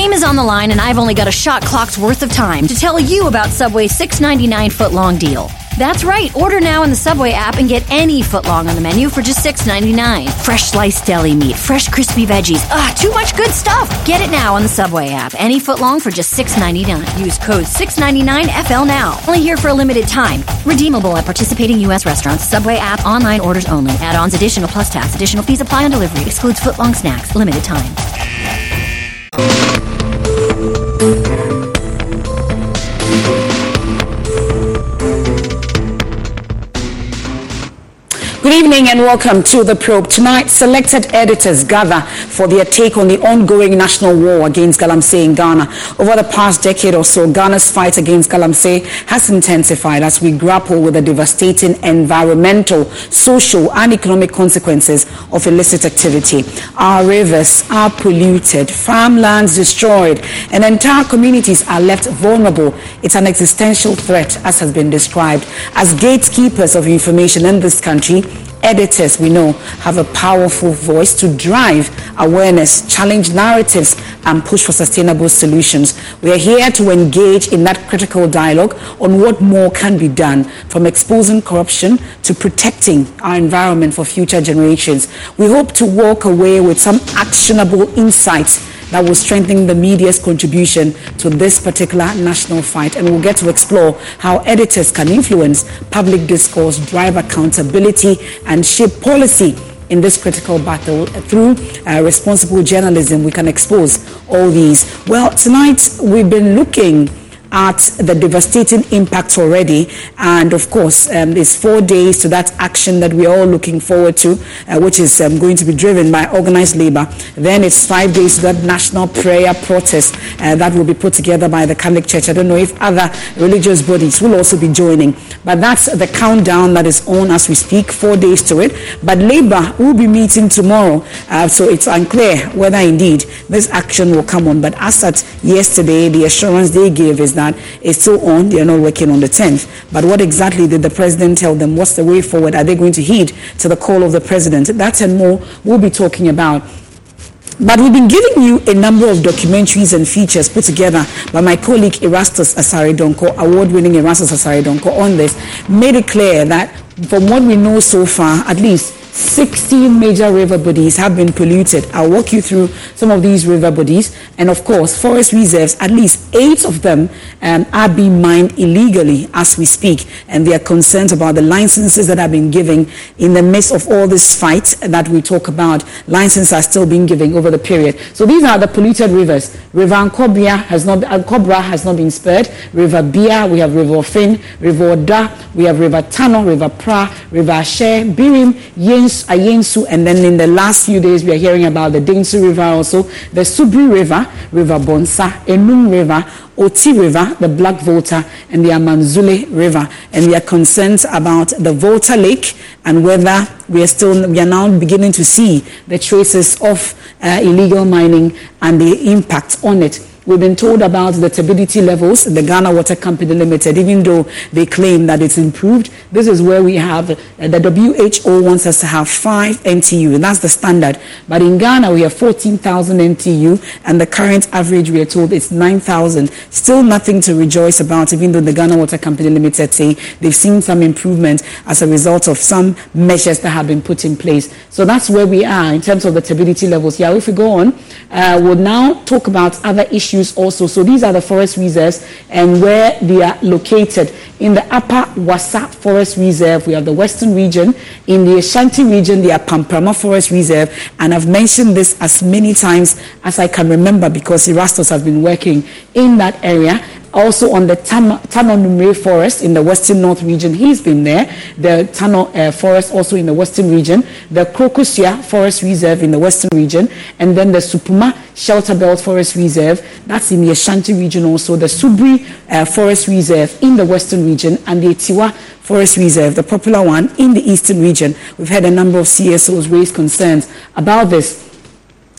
game is on the line, and I've only got a shot clock's worth of time to tell you about Subway's $6.99 footlong deal. That's right. Order now in the Subway app and get any footlong on the menu for just $6.99. Fresh sliced deli meat, fresh crispy veggies. Too much good stuff. Get it now on the Subway app. Any footlong for just $6.99. Use code 699FL now. Only here for a limited time. Redeemable at participating U.S. restaurants. Subway app. Online orders only. Add-ons, additional plus tax. Additional fees apply on delivery. Excludes footlong snacks. Limited time. Good evening and welcome to The Probe. Tonight, selected editors gather for their take on the ongoing national war against Galamsey in Ghana. Over the past decade or so, Ghana's fight against Galamsey has intensified as we grapple with the devastating environmental, social and economic consequences of illicit activity. Our rivers are polluted, farmlands destroyed, and entire communities are left vulnerable. It's an existential threat, as has been described. As gatekeepers of information in this country, editors, we know, have a powerful voice to drive awareness, challenge narratives, and push for sustainable solutions. We are here to engage in that critical dialogue on what more can be done, from exposing corruption to protecting our environment for future generations. We hope to walk away with some actionable insights that will strengthen the media's contribution to this particular national fight. And we'll get to explore how editors can influence public discourse, drive accountability, and shape policy in this critical battle. Through responsible journalism, we can expose all these. Well, tonight we've been looking at the devastating impact already, and of course there's 4 days to that action that we're all looking forward to, which is going to be driven by organized labor. Then it's 5 days to that national prayer protest that will be put together by the Catholic Church. I don't know if other religious bodies will also be joining, but that's the countdown that is on as we speak. 4 days to it, but labor will be meeting tomorrow, so it's unclear whether indeed this action will come on. But as at yesterday, the assurance they gave is that it's still on. They are not working on the 10th. But what exactly did the president tell them? What's the way forward? Are they going to heed to the call of the president? That and more we'll be talking about. But we've been giving you a number of documentaries and features put together by my colleague Erastus Asare Donko, award-winning Erastus Asare Donko, on this. Made it clear that from what we know so far, at least 16 major river bodies have been polluted. I'll walk you through some of these river bodies. And of course, forest reserves, at least 8 of them are being mined illegally as we speak. And there are concerns about the licenses that have been given in the midst of all this fight that we talk about. Licenses are still being given over the period. So these are the polluted rivers. River Ankobra has not been spared. River Bia, we have River Ofin, River Oda, we have River Tano, River Pra, River Ashe, Birim, Ayensu, and then in the last few days we are hearing about the Densu River also, the Subri River, River Bonsa, Enum River, Oti River, the Black Volta, and the Amanzule River. And there are concerns about the Volta Lake and whether we are now beginning to see the traces of illegal mining and the impact on it. We've been told about the turbidity levels, the Ghana Water Company Limited, even though they claim that it's improved. This is where we have, the WHO wants us to have 5 NTU, and that's the standard. But in Ghana, we have 14,000 NTU, and the current average, we are told, is 9,000. Still nothing to rejoice about, even though the Ghana Water Company Limited say they've seen some improvement as a result of some measures that have been put in place. So that's where we are in terms of the turbidity levels. Yeah, if we go on, we'll now talk about other issues also. So these are the forest reserves and where they are located. In the Upper Wassa Forest Reserve, we have the Western region. In the Ashanti region, the Pamprama Forest Reserve. And I've mentioned this as many times as I can remember because Erastus has been working in that area. Also on the Tano Numre Forest in the Western North region, he's been there. The Tano Forest also in the Western region. The Krokosia Forest Reserve in the Western region. And then the Supuma Shelter Belt Forest Reserve, that's in the Ashanti region also. The Subri Forest Reserve in the Western region. And the Etiwa Forest Reserve, the popular one, in the Eastern region. We've had a number of CSOs raise concerns about this.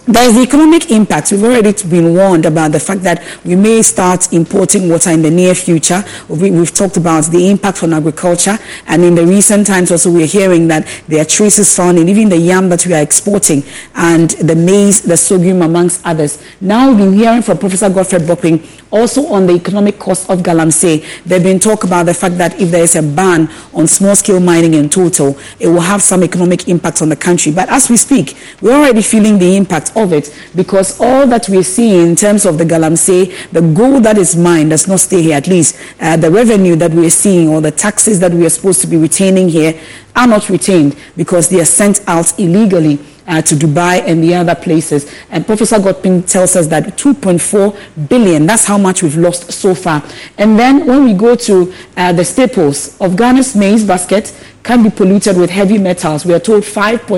There is the economic impact. We've already been warned about the fact that we may start importing water in the near future. We've talked about the impact on agriculture, and in the recent times also we're hearing that there are traces found in even the yam that we are exporting, and the maize, the sorghum, amongst others. Now we've been hearing from Professor Godfred Bokpin also on the economic cost of Galamsey. They've been talking about the fact that if there is a ban on small-scale mining in total, it will have some economic impact on the country. But as we speak, we're already feeling the impact of it, because all that we're seeing in terms of the Galamsey, the gold that is mined does not stay here. At least the revenue that we're seeing, or the taxes that we are supposed to be retaining here, are not retained because they are sent out illegally to Dubai and the other places. And Professor Godpin tells us that 2.4 billion, that's how much we've lost so far. And then when we go to the staples of Ghana's maize basket can be polluted with heavy metals. We are told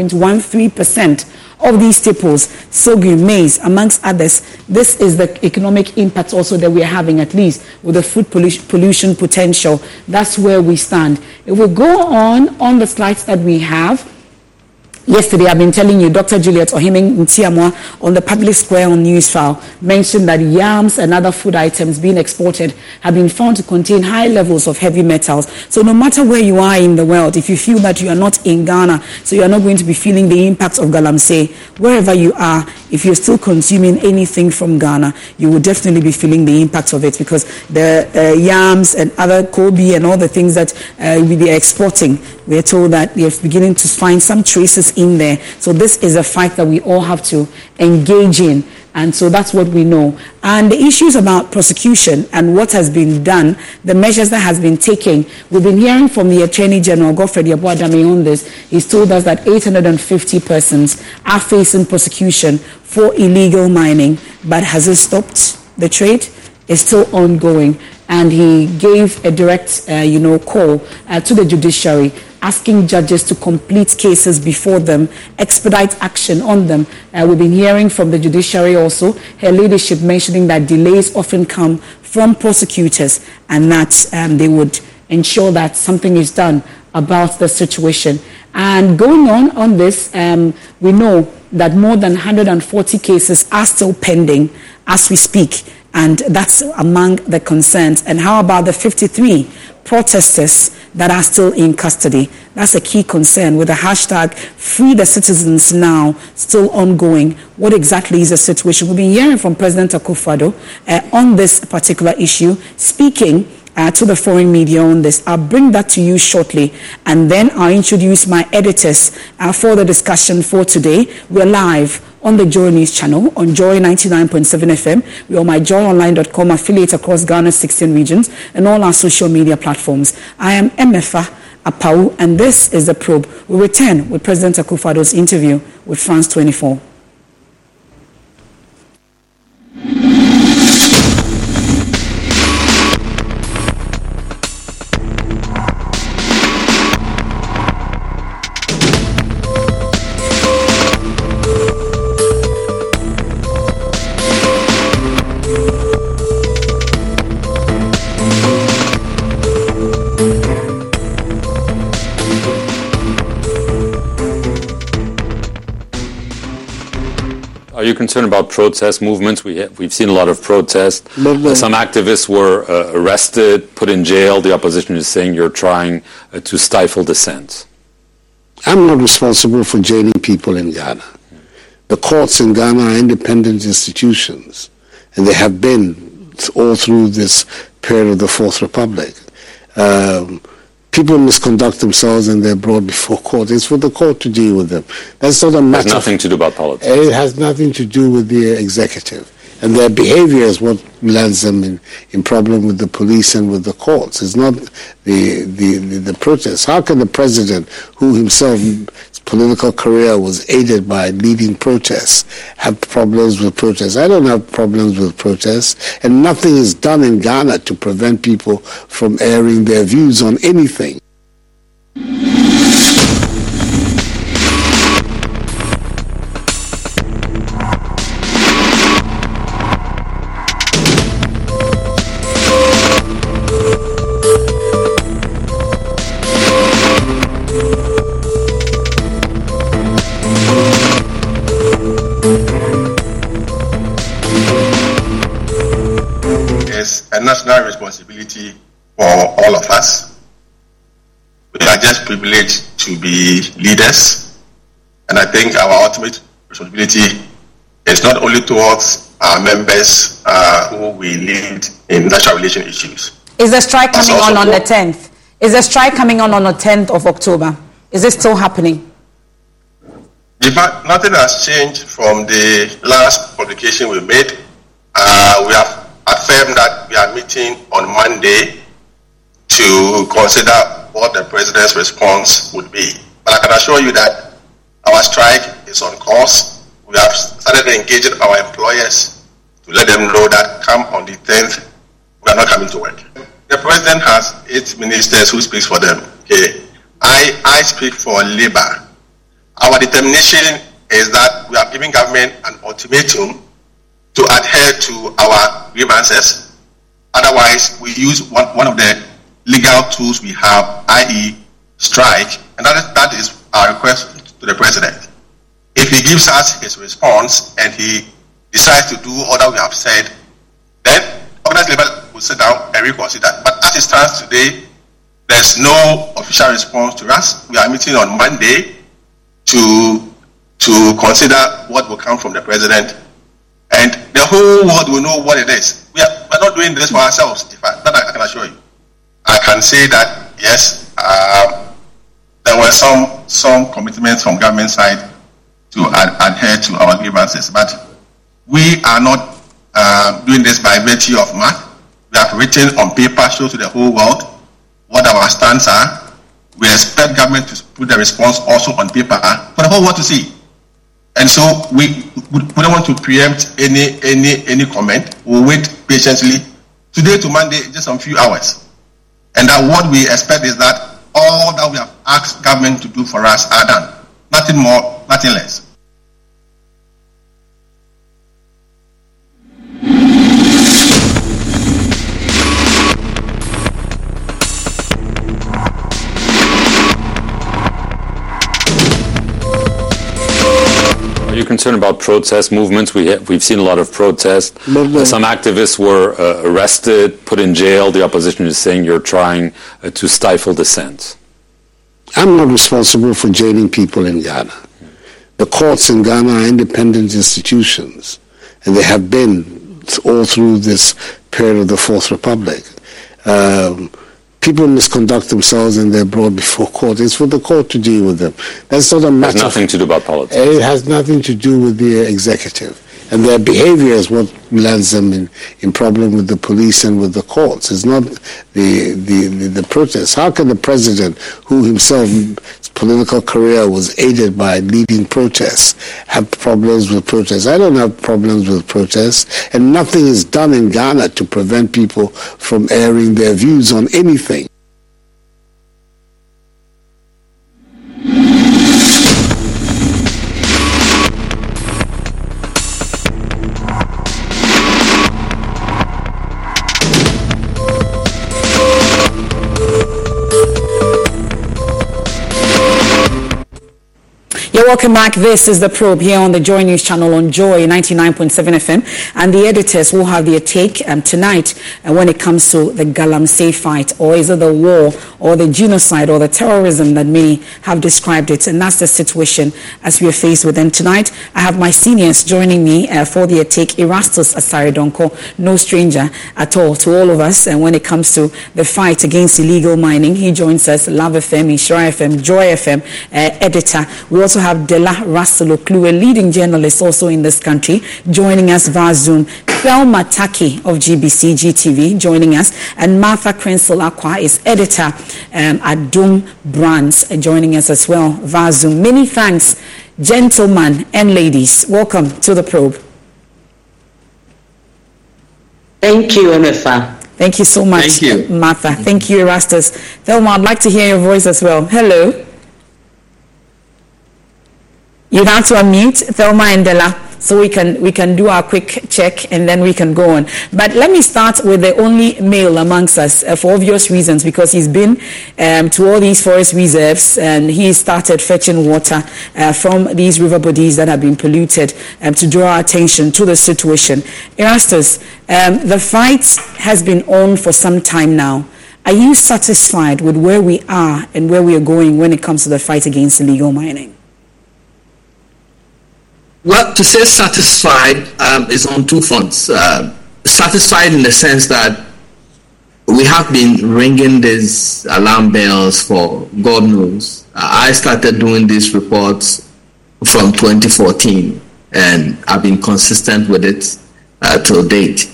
5.13% of these staples, sorghum, maize, amongst others. This is the economic impact also that we are having, at least with the food pollution potential. That's where we stand. If we go on the slides that we have, yesterday, I've been telling you, Dr. Juliet Ohiming Ntiamwa on the public square on Newsfile mentioned that yams and other food items being exported have been found to contain high levels of heavy metals. So no matter where you are in the world, if you feel that you are not in Ghana, so you are not going to be feeling the impact of Galamsey, wherever you are, if you're still consuming anything from Ghana, you will definitely be feeling the impact of it, because the yams and other Kobe and all the things that we are exporting, we are told that they are beginning to find some traces in there. So this is a fight that we all have to engage in. And so that's what we know. And the issues about prosecution and what has been done, the measures that has been taken, we've been hearing from the Attorney General, Godfred Yeboah-Dame, on this. He's told us that 850 persons are facing prosecution for illegal mining. But has it stopped the trade? It's still ongoing. And he gave a direct, call to the judiciary, asking judges to complete cases before them, expedite action on them. We've been hearing from the judiciary also, her leadership mentioning that delays often come from prosecutors, and that they would ensure that something is done about the situation. And going on this, we know that more than 140 cases are still pending as we speak. And that's among the concerns. And how about the 53 protesters that are still in custody? That's a key concern, with the hashtag Free the Citizens Now still ongoing. What exactly is the situation? We've been hearing from President Akufo-Addo on this particular issue, speaking to the foreign media on this. I'll bring that to you shortly, and then I'll introduce my editors for the discussion for today. We're live on the Joy News channel on Joy 99.7 FM. We're on myjoyonline.com affiliate across Ghana's 16 regions and all our social media platforms. I am Emefa Apau, and this is The Probe. We return with President Akufo-Addo's interview with France 24. Are you concerned about protest movements? We've seen a lot of protests. Some activists were arrested, put in jail. The opposition is saying you're trying to stifle dissent. I'm not responsible for jailing people in Ghana. The courts in Ghana are independent institutions, and they have been all through this period of the Fourth Republic. People misconduct themselves and they're brought before court. It's for the court to deal with them. That's not a matter. It has nothing to do about politics. It has nothing to do with the executive. And their behavior is what lands them in problem with the police and with the courts. It's not the protests. How can the president, who himself, his political career was aided by leading protests, have problems with protests? I don't have problems with protests. And nothing is done in Ghana to prevent people from airing their views on anything. is a national responsibility for all of us. We are just privileged to be leaders, and I think our ultimate responsibility is not only towards our members who we lead in national relation issues. Is the strike coming on the 10th? Is the strike coming on the 10th of October? Is it still happening? In fact, nothing has changed from the last publication we made. We have affirmed that we are meeting on Monday to consider what the president's response would be. But I can assure you that our strike is on course. We have started engaging our employers to let them know that come on the 10th, we are not coming to work. The president has 8 ministers who speaks for them. Okay. I speak for labor. Our determination is that we are giving government an ultimatum to adhere to our grievances. Otherwise, we use one of the legal tools we have, i.e. strike, and that is our request to the president. If he gives us his response and he decides to do all that we have said, then organized labor will sit down and reconsider. But as it stands today, there's no official response to us. We are meeting on Monday to consider what will come from the president, and the whole world will know what it is. We're not doing this for ourselves, that I can assure you. I can say that, yes, there were some commitments from government side to adhere to our grievances, but we are not doing this by virtue of math. We have written on paper, show to the whole world what our stands are. We expect government to put the response also on paper for the whole world to see. And so we don't want to preempt any comment. We'll wait patiently. Today to Monday, just some few hours. And that what we expect is that all that we have asked government to do for us are done. Nothing more, nothing less. Are you concerned about protest movements? We've seen a lot of protests. Some activists were arrested, put in jail. The opposition is saying you're trying to stifle dissent. I'm not responsible for jailing people in Ghana. The courts in Ghana are independent institutions, and they have been all through this period of the Fourth Republic. People misconduct themselves and they're brought before court. It's for the court to deal with them. That's not a matter. It has nothing to do about politics. It has nothing to do with the executive. And their behavior is what lands them in problem with the police and with the courts. It's not the protests. How can the president, who himself, his political career was aided by leading protests, have problems with protests? I don't have problems with protests, and nothing is done in Ghana to prevent people from airing their views on anything. Welcome back. This is The Probe here on the Joy News channel on Joy 99.7 FM. And the editors will have their take tonight when it comes to the Galamsey fight, or is it the war or the genocide or the terrorism that many have described it. And that's the situation as we are faced with. And tonight, I have my seniors joining me for their take. Erastus Asare-Donkor, no stranger at all to all of us. And when it comes to the fight against illegal mining, he joins us. Love FM, Ishra FM, Joy FM editor. We also have Dela Russell-Oklu, a leading journalist also in this country, joining us via Zoom. Thelma Taki of GBC GTV joining us, and Martha Crensel-Akwa is editor at Doom Brands joining us as well via Zoom. Many thanks, gentlemen and ladies. Welcome to The Probe. Thank you, MFA. Thank you so much, Martha. Thank you, Erastus. Thelma, I'd like to hear your voice as well. Hello. You have to unmute, Thelma and Dela. so we can do our quick check and then we can go on. But let me start with the only male amongst us for obvious reasons, because he's been to all these forest reserves and he started fetching water from these river bodies that have been polluted to draw our attention to the situation. Erastus, the fight has been on for some time now. Are you satisfied with where we are and where we are going when it comes to the fight against illegal mining? Well, to say satisfied is on two fronts. Satisfied in the sense that we have been ringing these alarm bells for God knows. I started doing these reports from 2014, and I've been consistent with it till date.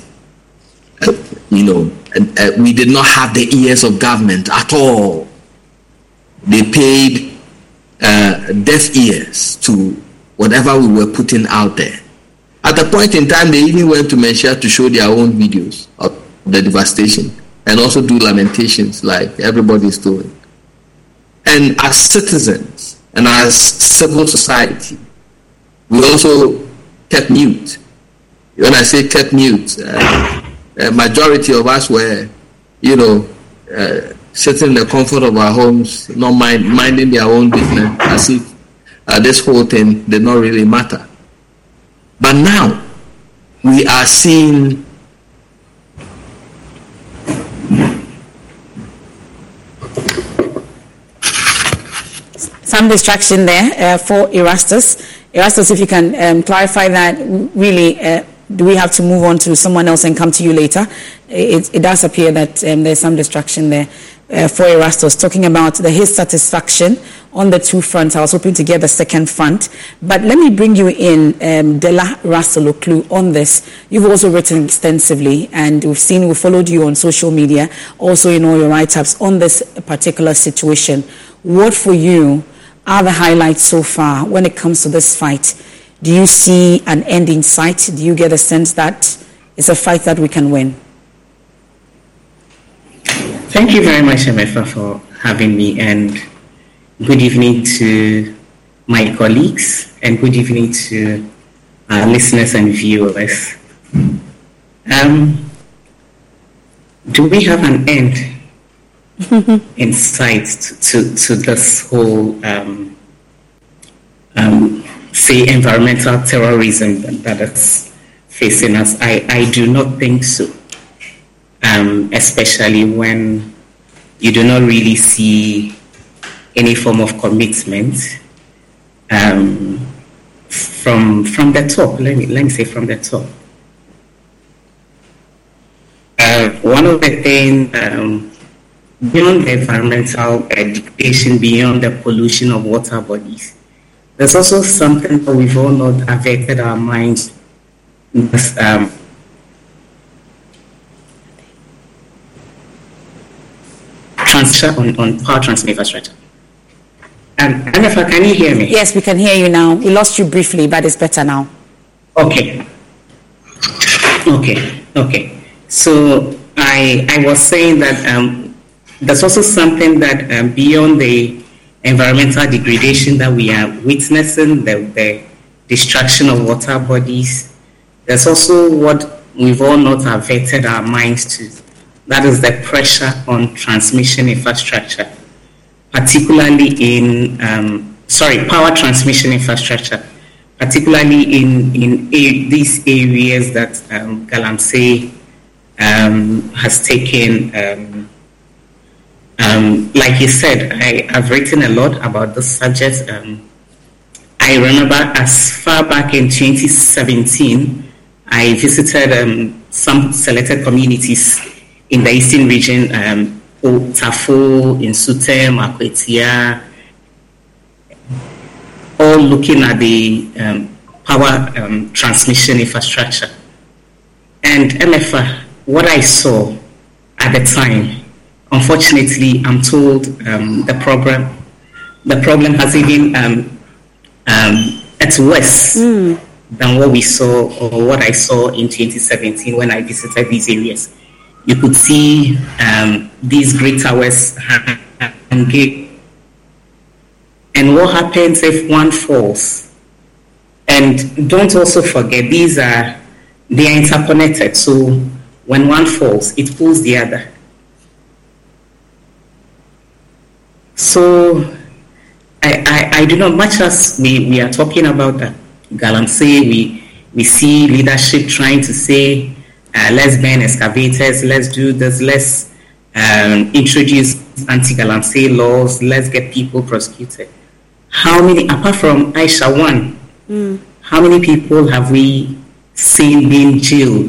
We did not have the ears of government at all. They paid deaf ears to whatever we were putting out there. At a point in time, they even went to Menchia to show their own videos of the devastation and also do lamentations like everybody's doing. And as citizens and as civil society, we also kept mute. When I say kept mute, a majority of us were, sitting in the comfort of our homes, not minding their own business, as if this whole thing did not really matter. But now, we are seeing some distraction there for Erastus. Erastus, if you can clarify that, really, do we have to move on to someone else and come to you later? It does appear that there's some distraction there for Erastus, talking about his satisfaction on the two fronts. I was hoping to get the second front. But let me bring you in, Della Russell-Oklu, on this. You've also written extensively, and we've followed you on social media, also in all your write-ups on this particular situation. What for you are the highlights so far when it comes to this fight? Do you see an end in sight? Do you get a sense that it's a fight that we can win? Thank you very much, Emefa, for having me, and good evening to my colleagues, and good evening to our listeners and viewers. Do we have an end in sight to this whole say environmental terrorism that is facing us? I do not think so, especially when you do not really see any form of commitment from the top. Let me say from the top. One of the things beyond the environmental degradation, beyond the pollution of water bodies, there's also something that we've all not averted our minds. Transition on power transmission infrastructure. Emefa, can you hear me? Yes, we can hear you now. We lost you briefly, but it's better now. Okay. So I was saying that there's also something that beyond the environmental degradation that we are witnessing, the destruction of water bodies, there's also what we've all not averted our minds to. That is the pressure on transmission infrastructure, particularly in, power transmission infrastructure, particularly in these areas that Galamsey has taken. Like you said, I've written a lot about this subject. I remember as far back in 2017, I visited some selected communities in the eastern region, Tafo, Insutem, Akwetia, all looking at the power transmission infrastructure. And Emefa, what I saw at the time, unfortunately, I'm told the problem has even it's worse than what we saw or what I saw in 2017 when I visited these areas. You could see these great towers hanging. And what happens if one falls? And don't also forget, they are interconnected. So when one falls, it pulls the other. So I do not, much as we are talking about that Galamsey, we see leadership trying to say, let's ban excavators, let's do this, let's introduce anti-Galamsey laws, let's get people prosecuted. How many, apart from Aisha one, how many people have we seen being jailed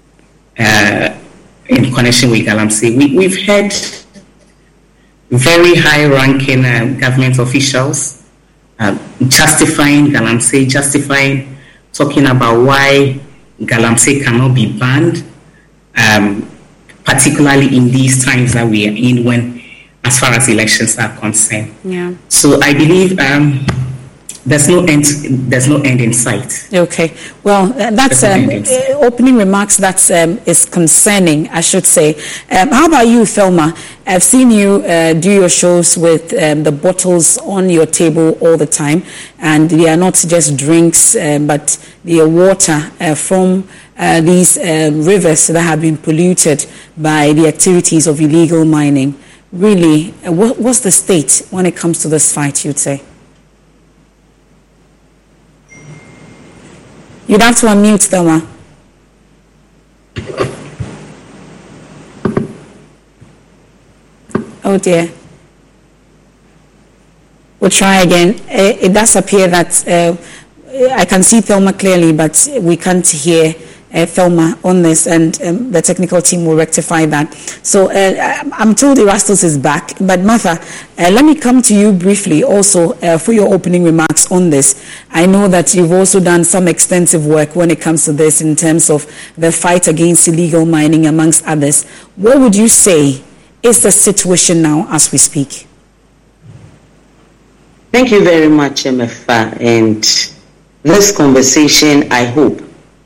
in connection with Galamsey? We've had very high-ranking government officials justifying Galamsey, talking about why Galamsey cannot be banned, particularly in these times that we are in, when, as far as elections are concerned. Yeah. So I believe there's no end in sight. Okay. Well, that's opening remarks. That is concerning, I should say. How about you, Thelma? I've seen you do your shows with the bottles on your table all the time, and they are not just drinks, but they are water from these rivers that have been polluted by the activities of illegal mining. Really, what's the state when it comes to this fight, you'd say? You'd have to unmute, Thelma. Oh dear. We'll try again. It does appear that I can see Thelma clearly, but we can't hear Thelma on this, and the technical team will rectify that. So I'm told Erastus is back, but Martha, let me come to you briefly also for your opening remarks on this. I know that you've also done some extensive work when it comes to this in terms of the fight against illegal mining, amongst others. What would you say is the situation now as we speak? Thank you very much, MFA. And this conversation, I hope,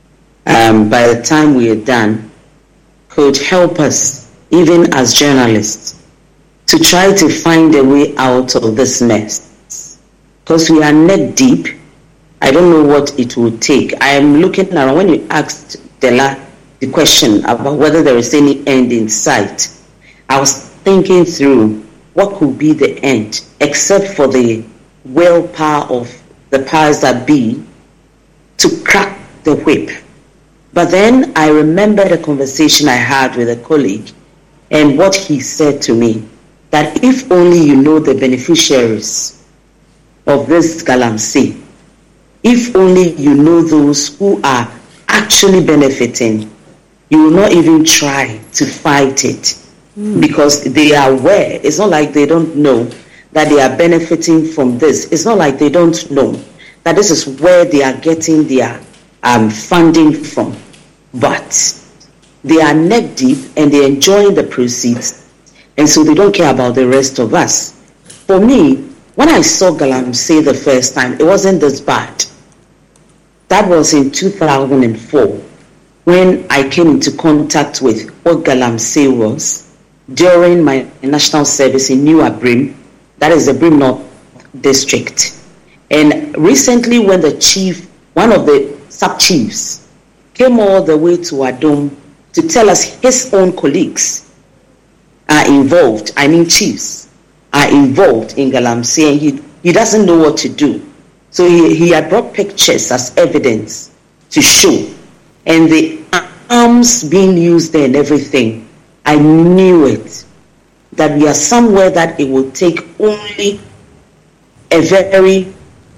by the time we are done, could help us, even as journalists, to try to find a way out of this mess. Because we are neck deep. I don't know what it will take. I am looking around. When you asked Della the question about whether there is any end in sight, I was thinking through what could be the end, except for the willpower of the powers that be to crack the whip. But then I remembered a conversation I had with a colleague and what he said to me, that if only you know the beneficiaries of this Galamsey, if only you know those who are actually benefiting, you will not even try to fight it because they are aware. It's not like they don't know that they are benefiting from this. It's not like they don't know that this is where they are getting their funding from. But they are neck deep and they're enjoying the proceeds, and so they don't care about the rest of us. For me, when I saw Galamsey the first time, it wasn't this bad. That was in 2004 when I came into contact with what Galamsey was during my national service in New Abrim, that is the Brim North district. And recently when the chief, one of the sub-chiefs, came all the way to Adom to tell us his own colleagues are involved, chiefs are involved in Galamsey, and he doesn't know what to do. So he had brought pictures as evidence to show. And the arms being used there and everything, I knew it, that we are somewhere that it will take only a very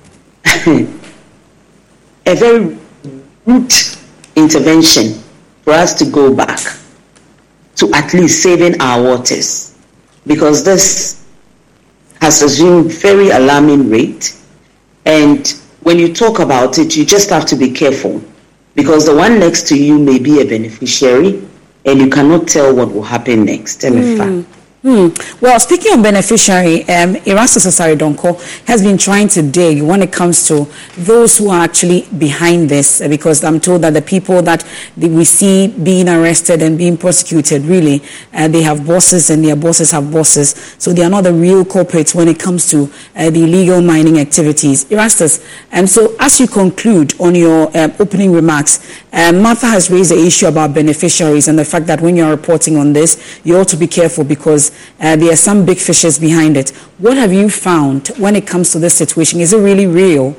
root intervention for us to go back to at least saving our waters, because this has assumed very alarming rate. And when you talk about it, you just have to be careful, because the one next to you may be a beneficiary and you cannot tell what will happen next. Well, speaking of beneficiary, Erastus Osare Donkor has been trying to dig when it comes to those who are actually behind this, because I'm told that the people that we see being arrested and being prosecuted, really, they have bosses and their bosses have bosses. So they are not the real culprits when it comes to the illegal mining activities. Erastus, so as you conclude on your opening remarks, Martha has raised the issue about beneficiaries and the fact that when you're reporting on this, you ought to be careful because there are some big fishes behind it. What have you found when it comes to this situation? Is it really real?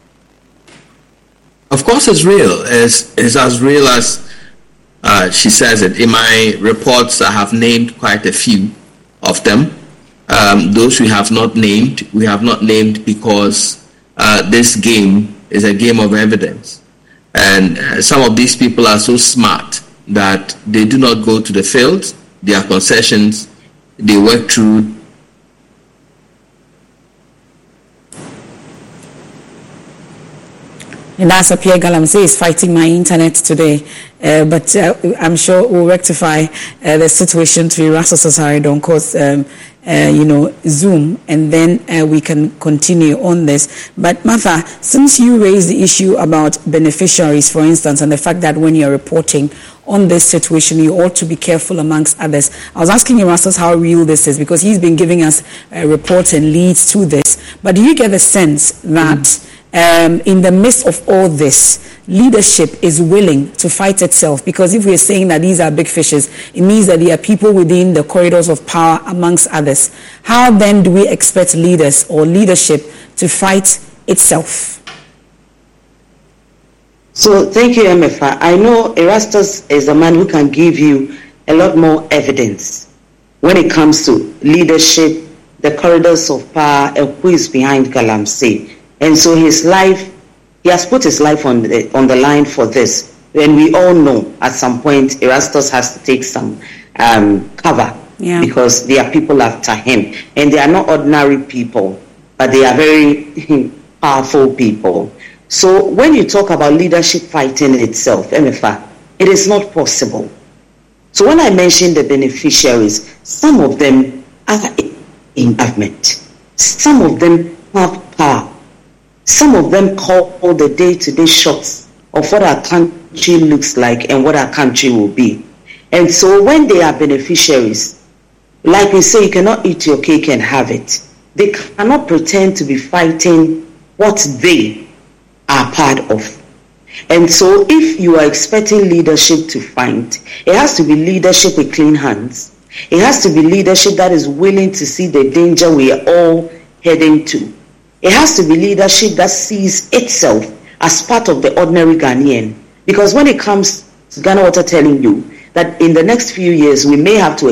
Of course it's real. It's as real as she says it. In my reports, I have named quite a few of them. Those we have not named because this game is a game of evidence. And some of these people are so smart that they do not go to the fields, their concessions, they work through. And that's Pierre Galamsey is fighting my internet today, but I'm sure we'll rectify the situation to Erastus Osare Donkor's, Zoom, and then we can continue on this. But Martha, since you raised the issue about beneficiaries, for instance, and the fact that when you're reporting on this situation, you ought to be careful amongst others. I was asking Erastus how real this is because he's been giving us reports and leads to this. But do you get the sense that in the midst of all this, leadership is willing to fight itself? Because if we're saying that these are big fishes, it means that there are people within the corridors of power amongst others. How then do we expect leaders or leadership to fight itself? So thank you, MFA. I know Erastus is a man who can give you a lot more evidence when it comes to leadership, the corridors of power, and who is behind Galamsey. And so his life, he has put his life on the line for this. And we all know at some point Erastus has to take some cover because there are people after him. And they are not ordinary people, but they are very powerful people. So when you talk about leadership fighting itself, MFA, it is not possible. So when I mentioned the beneficiaries, some of them are in government. Some of them have power. Some of them call the day-to-day shots of what our country looks like and what our country will be. And so when they are beneficiaries, like we say, you cannot eat your cake and have it. They cannot pretend to be fighting what they are part of. And so if you are expecting leadership to fight, it has to be leadership with clean hands. It has to be leadership that is willing to see the danger we are all heading to. It has to be leadership that sees itself as part of the ordinary Ghanaian. Because when it comes to Ghana Water telling you that in the next few years we may have to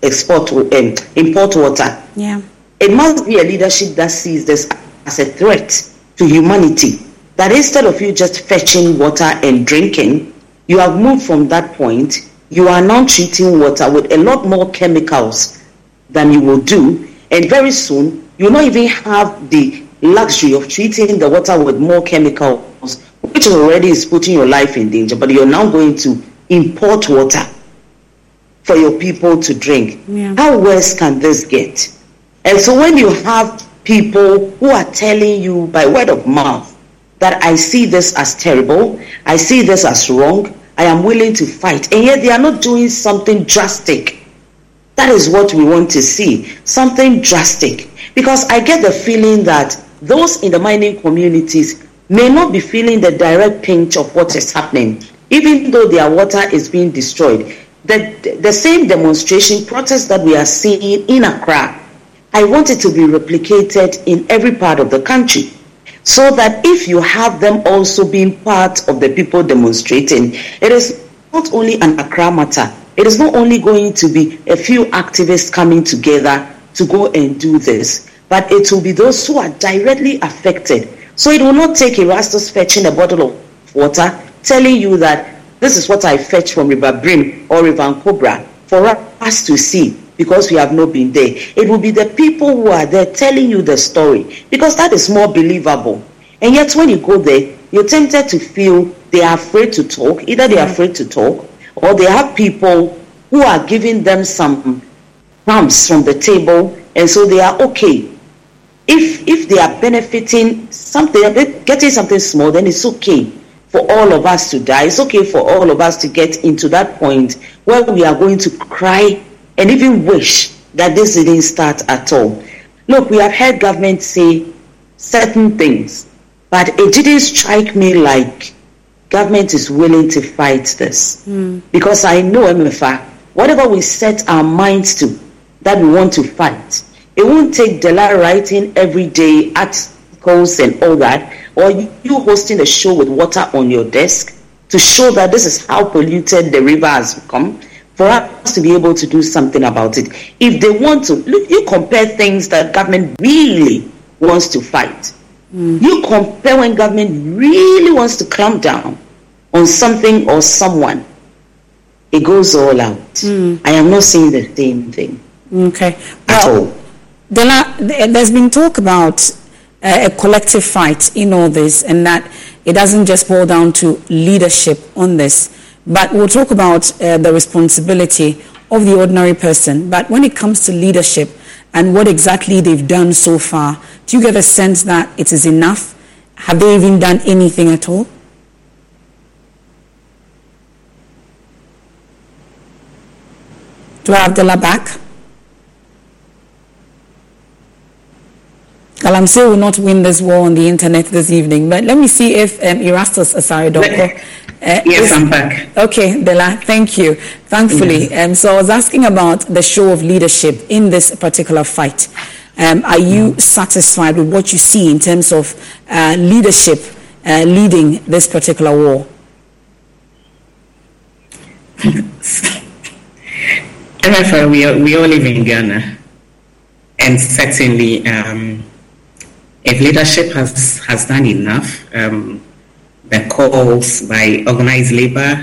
import water, it must be a leadership that sees this as a threat to humanity. That instead of you just fetching water and drinking, you have moved from that point. You are now treating water with a lot more chemicals than you will do. And very soon, you will not even have the luxury of treating the water with more chemicals, which already is putting your life in danger. But you're now going to import water for your people to drink. How worse can this get? And so when you have people who are telling you by word of mouth that I see this as terrible, I see this as wrong, I am willing to fight, and yet they are not doing something drastic. That is what we want to see, something drastic. Because I get the feeling that those in the mining communities may not be feeling the direct pinch of what is happening, even though their water is being destroyed. The same demonstration protest that we are seeing in Accra, I want it to be replicated in every part of the country, so that if you have them also being part of the people demonstrating, it is not only an Accra matter. It is not only going to be a few activists coming together to go and do this, but it will be those who are directly affected. So it will not take Erastus fetching a bottle of water, telling you that this is what I fetch from River Brim or River Nkobra for us to see, because we have not been there. It will be the people who are there telling you the story, because that is more believable. And yet when you go there, you're tempted to feel they are afraid to talk. Either they are afraid to talk, or they have people who are giving them some crumbs from the table, and so they are okay. If they are benefiting something, getting something small, then it's okay for all of us to die. It's okay for all of us to get into that point where we are going to cry and even wish that this didn't start at all. Look, we have heard government say certain things, but it didn't strike me like government is willing to fight this. Because I know, MFA, whatever we set our minds to that we want to fight, it won't take Dela writing every day articles and all that, or you hosting a show with water on your desk to show that this is how polluted the river has become, for us to be able to do something about it. If they want to, look, you compare things that government really wants to fight. You compare when government really wants to clamp down on something or someone, it goes all out. I am not seeing the same thing. Okay. At all. Dela, there's been talk about a collective fight in all this, and that it doesn't just boil down to leadership on this, but we'll talk about the responsibility of the ordinary person. But when it comes to leadership and what exactly they've done so far, do you get a sense that it is enough? Have they even done anything at all? Do I have Dela back? Galamsey will not win this war on the internet this evening, but let me see if Erastus Asare-Donkor. Yes, I'm back. Okay, Dela, thank you. Thankfully. Yes. So I was asking about the show of leadership in this particular fight. Are you satisfied with what you see in terms of leadership leading this particular war? MFA, we all live in Ghana, and certainly if leadership has done enough, the calls by organized labor,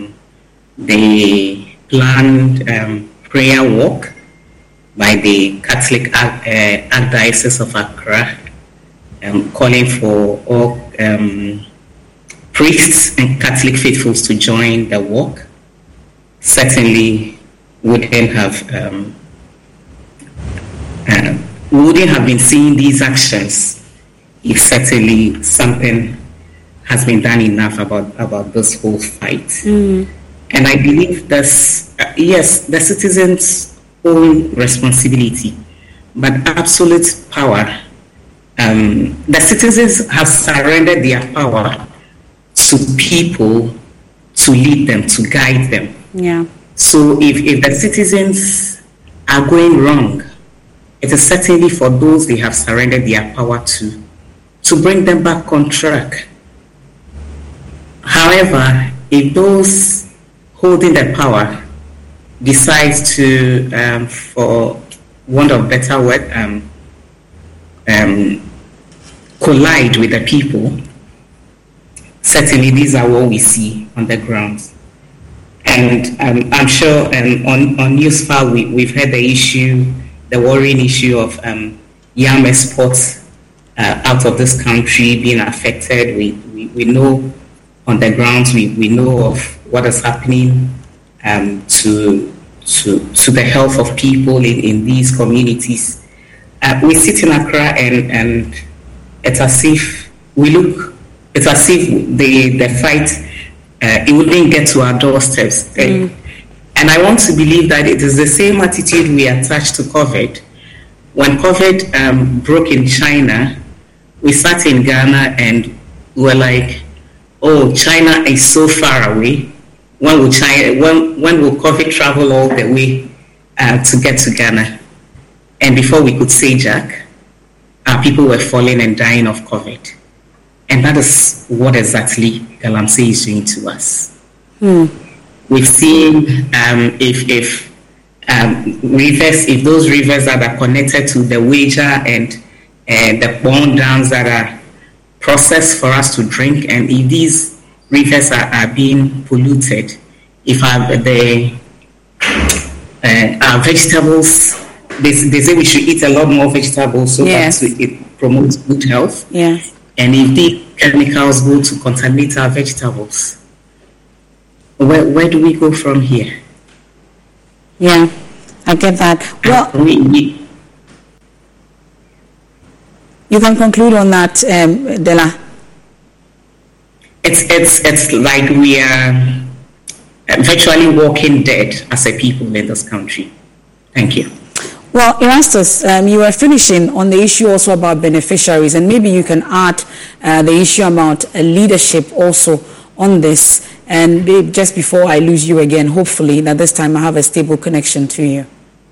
the planned prayer walk by the Catholic Archdiocese of Accra, calling for all priests and Catholic faithfuls to join the walk, certainly wouldn't have been seeing these actions if certainly something has been done enough about this whole fight. And I believe that's yes, the citizens' own responsibility, but absolute power. The citizens have surrendered their power to people to lead them, to guide them. Yeah. So if the citizens are going wrong, it is certainly for those they have surrendered their power to bring them back on track. However, if those holding the power decide to, for want of better word, collide with the people, certainly these are what we see on the ground. And I'm sure on Newsfile we've heard the worrying issue of yam exports out of this country being affected. We know on the ground, we know of what is happening to the health of people in these communities. We sit in Accra and it's as if the fight it wouldn't get to our doorsteps. And I want to believe that it is the same attitude we attach to COVID. When COVID broke in China, we sat in Ghana and we were like, oh, China is so far away. When will COVID travel all the way to get to Ghana? And before we could say jack, our people were falling and dying of COVID. And that is what exactly Galamsey is doing to us. We've seen if those rivers that are connected to the Wager and the bond dams that are processed for us to drink, and if these rivers are being polluted, if our vegetables, they say we should eat a lot more vegetables so that it promotes good health. Yes. And if the chemicals go to contaminate our vegetables, where do we go from here? Yeah. I get that. Well, you can conclude on that, Dela. It's like we are virtually walking dead as a people in this country. Thank you. Well, Erastus, you were finishing on the issue also about beneficiaries, and maybe you can add the issue about leadership also on this. And just before I lose you again, hopefully that this time I have a stable connection to you.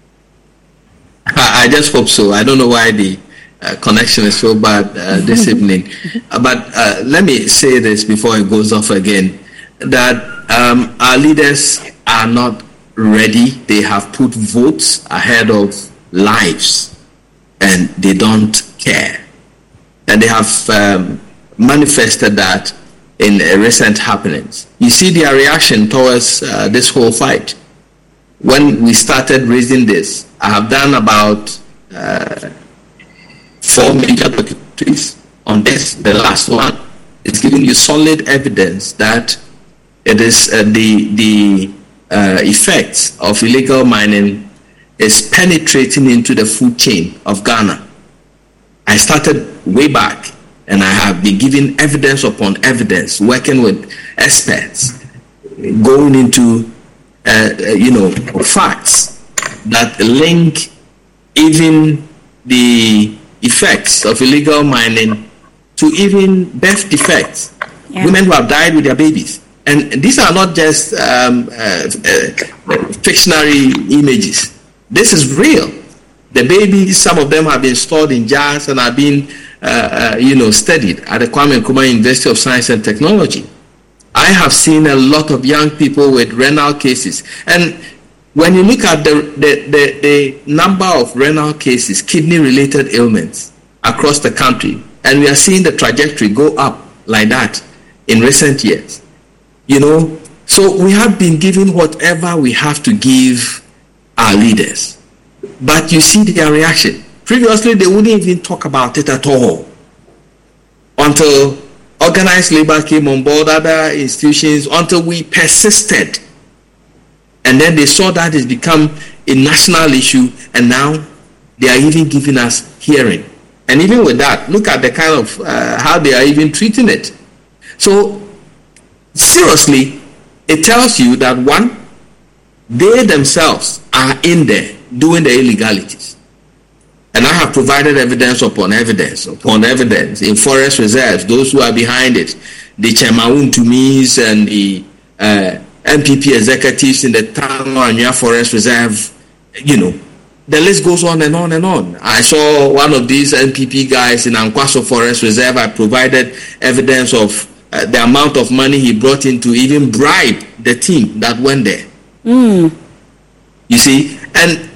I just hope so. I don't know why the connection is so bad this evening. But let me say this before it goes off again, that our leaders are not ready. They have put votes ahead of lives, and they don't care. And they have manifested that in recent happenings. You see their reaction towards this whole fight. When we started raising this, I have done about 4 major documentaries on this. The last one is giving you solid evidence that it is the effects of illegal mining is penetrating into the food chain of Ghana. I started way back, and I have been giving evidence upon evidence, working with experts, going into facts that link even the effects of illegal mining to even birth defects. Yeah. Women who have died with their babies. And these are not just fictionary images. This is real. The babies, some of them have been stored in jars and are being, studied at the Kwame Nkrumah University of Science and Technology. I have seen a lot of young people with renal cases. And when you look at the number of renal cases, kidney-related ailments across the country, and we are seeing the trajectory go up like that in recent years. So we have been giving whatever we have to give our leaders. But you see their reaction. Previously, they wouldn't even talk about it at all until organized labor came on board, other institutions, until we persisted. And then they saw that it's become a national issue, and now they are even giving us hearing. And even with that, look at the kind of how they are even treating it. So, seriously, it tells you that one, they themselves are in there doing the illegalities. And I have provided evidence upon evidence in forest reserves, those who are behind it, the Chemauntumis and the MPP executives in the Tano Anya Forest Reserve, the list goes on and on and on. I saw one of these MPP guys in Ankwaso Forest Reserve. I provided evidence of the amount of money he brought in to even bribe the team that went there. You see, and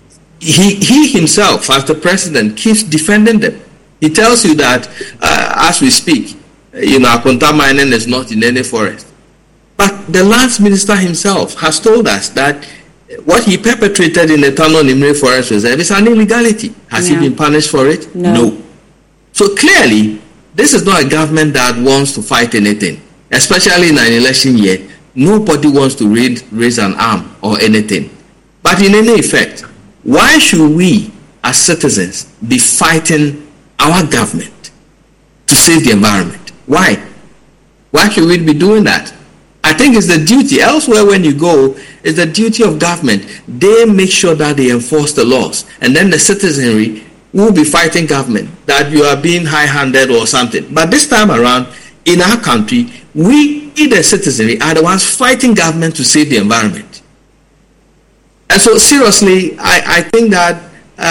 he himself, as the president, keeps defending them. He tells you that as we speak, Akonta mining is not in any forest. But the last minister himself has told us that what he perpetrated in the Tano Nimre Forest Reserve is an illegality. Has he been punished for it? No. So clearly, this is not a government that wants to fight anything, especially in an election year. Nobody wants to raise an arm or anything. But in any effect, why should we as citizens be fighting our government to save the environment? Why? Why should we be doing that? I think it's the duty. Elsewhere when you go, it's the duty of government. They make sure that they enforce the laws. And then the citizenry will be fighting government that you are being high-handed or something. But this time around, in our country, we, the citizenry, are the ones fighting government to save the environment. And so seriously, I think that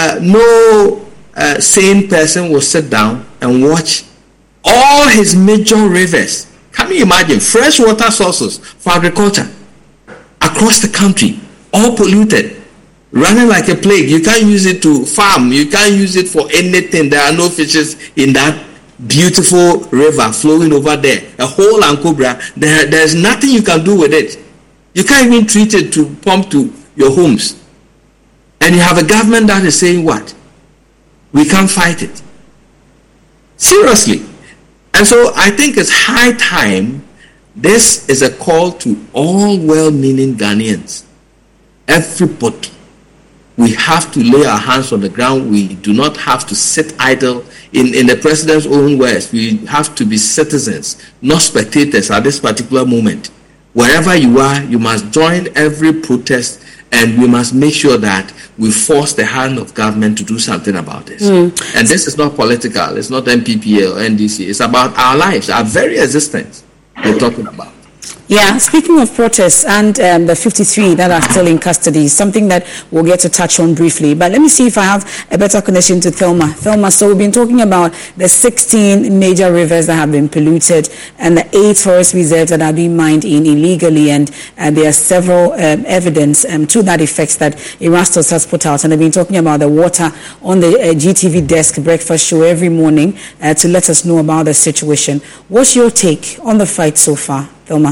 no sane person will sit down and watch all his major rivers. Can you imagine freshwater sources for agriculture across the country, all polluted, running like a plague? You can't use it to farm. You can't use it for anything. There are no fishes in that beautiful river flowing over there. A whole Ankobra. There's nothing you can do with it. You can't even treat it to pump to your homes. And you have a government that is saying what? We can't fight it. Seriously. And so I think it's high time. This is a call to all well-meaning Ghanaians. Everybody We have to lay our hands on the ground. We do not have to sit idle. In the president's own words, we have to be citizens, not spectators at this particular moment. Wherever you are, you must join every protest, and we must make sure that we force the hand of government to do something about this. And this is not political. It's not MPPA or NDC. It's about our lives, our very existence we're talking about. Yeah, speaking of protests and the 53 that are still in custody, something that we'll get to touch on briefly. But let me see if I have a better connection to Thelma. Thelma, so we've been talking about the 16 major rivers that have been polluted and the 8 forest reserves that are being mined in illegally. And there are several evidence to that effect that Erastus has put out. And they've been talking about the water on the GTV desk breakfast show every morning to let us know about the situation. What's your take on the fight so far, Thelma?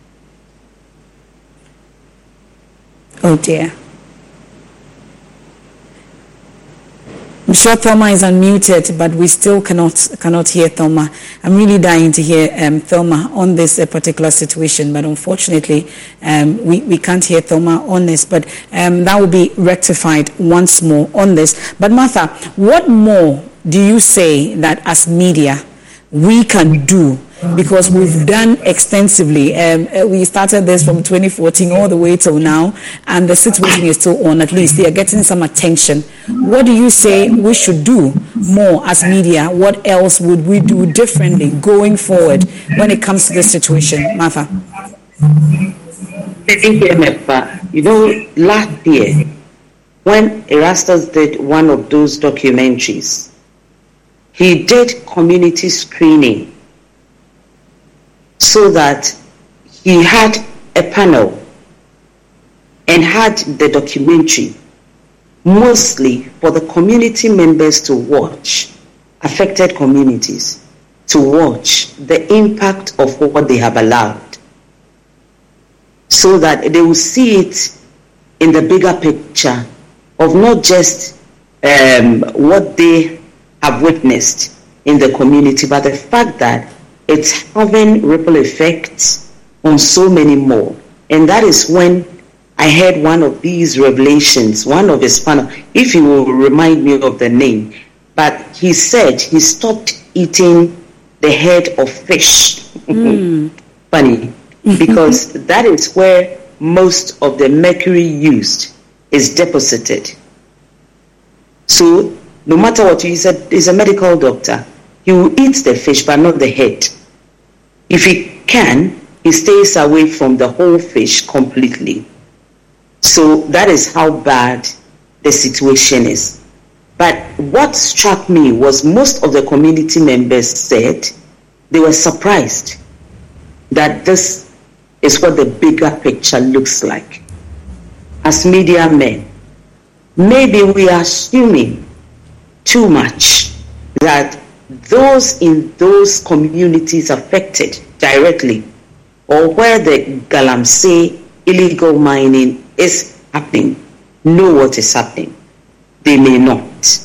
Oh dear. I'm sure Thelma is unmuted, but we still cannot hear Thelma. I'm really dying to hear Thelma on this particular situation, but unfortunately we can't hear Thelma on this. But that will be rectified once more on this. But Martha, what more do you say that as media we can do? Because we've done extensively. We started this from 2014 all the way till now, and the situation is still on. At least they are getting some attention. What do you say we should do more as media? What else would we do differently going forward when it comes to this situation, Martha? You know, last year, when Erastus did one of those documentaries, he did community screening, so that he had a panel and had the documentary mostly for the community members to watch, affected communities, to watch the impact of what they have allowed, so that they will see it in the bigger picture of not just what they have witnessed in the community, but the fact that it's having ripple effects on so many more. And that is when I heard one of these revelations, one of his panel, if you will remind me of the name, but he said he stopped eating the head of fish. Funny, because that is where most of the mercury used is deposited. So no matter what, he's a medical doctor. He will eat the fish, but not the head. If he can, he stays away from the whole fish completely. So that is how bad the situation is. But what struck me was most of the community members said they were surprised that this is what the bigger picture looks like. As media men, maybe we are assuming too much that those in those communities affected directly, or where the Galamsey illegal mining is happening, know what is happening. They may not.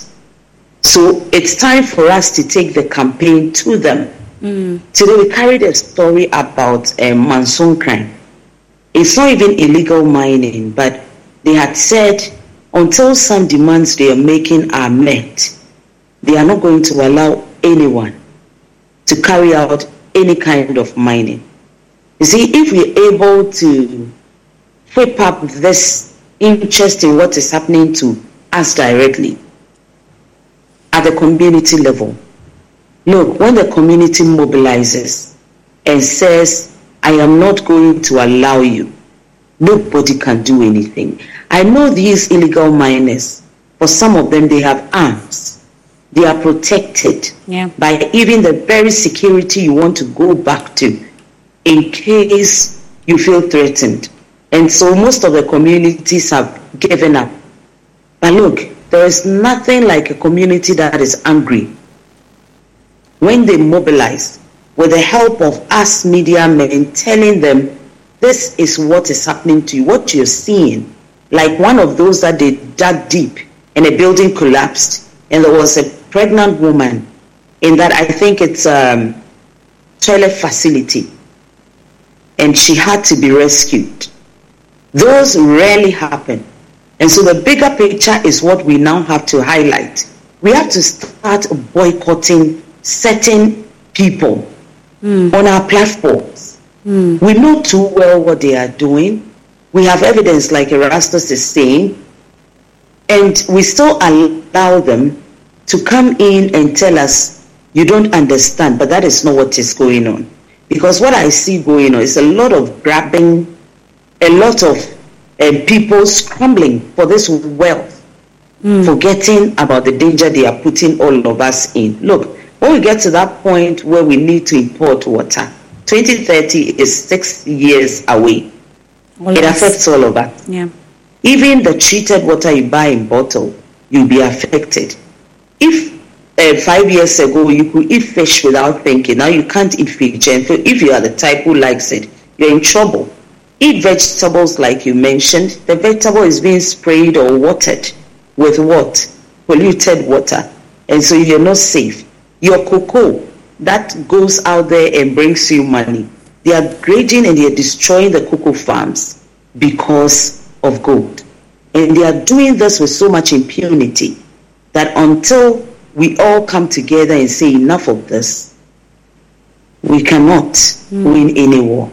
So it's time for us to take the campaign to them. Today we carried a story about Manson crime. It's not even illegal mining, but they had said until some demands they are making are met, they are not going to allow anyone to carry out any kind of mining. You see, if we're able to whip up this interest in what is happening to us directly at the community level, look, when the community mobilizes and says, I am not going to allow you, nobody can do anything. I know these illegal miners, for some of them, they have arms. They are protected by even the very security you want to go back to in case you feel threatened. And so most of the communities have given up. But look, there is nothing like a community that is angry. When they mobilize, with the help of us media men telling them, this is what is happening to you, what you're seeing. Like one of those that they dug deep and a building collapsed and there was a pregnant woman in that, I think it's a toilet facility, and she had to be rescued. Those rarely happen. And so the bigger picture is what we now have to highlight. We have to start boycotting certain people on our platforms. We know too well what they are doing. We have evidence, like Erastus is saying, and we still allow them to come in and tell us, you don't understand, but that is not what is going on. Because what I see going on is a lot of grabbing, a lot of people scrambling for this wealth, forgetting about the danger they are putting all of us in. Look, when we get to that point where we need to import water, 2030 is 6 years away. It affects all of us. Yeah. Even the treated water you buy in bottle, you'll be affected. If 5 years ago you could eat fish without thinking, now you can't eat fish. And if you are the type who likes it, you're in trouble. Eat vegetables like you mentioned. The vegetable is being sprayed or watered with what? Polluted water. And so you're not safe. Your cocoa, that goes out there and brings you money. They are grading and they are destroying the cocoa farms because of gold. And they are doing this with so much impunity that until we all come together and say enough of this, we cannot win any war.